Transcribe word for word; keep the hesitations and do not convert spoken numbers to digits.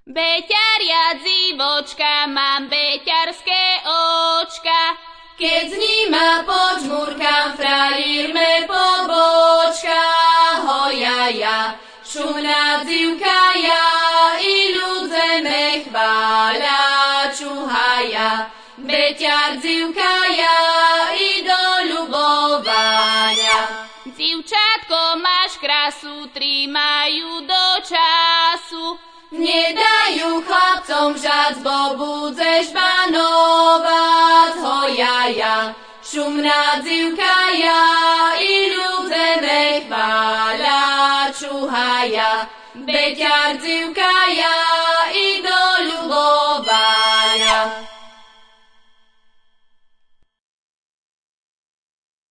Beťaria dzivočka, mám beťarské očka. Keď zníma počmúrkam, frajír me pobočka. Hojaja, šumná dzivka ja, i ľudze me chváľa, čuhaja. Beťar dzivka ja, i do ľubovania. Dzivčátko, máš krásu, trímajú do času. Nedajú chlapcom žac, bo budzeš banovať. Hojaja, šumná dzivka ja, i ľudze me chváľa, čuhaja. Beťar dzivka ja,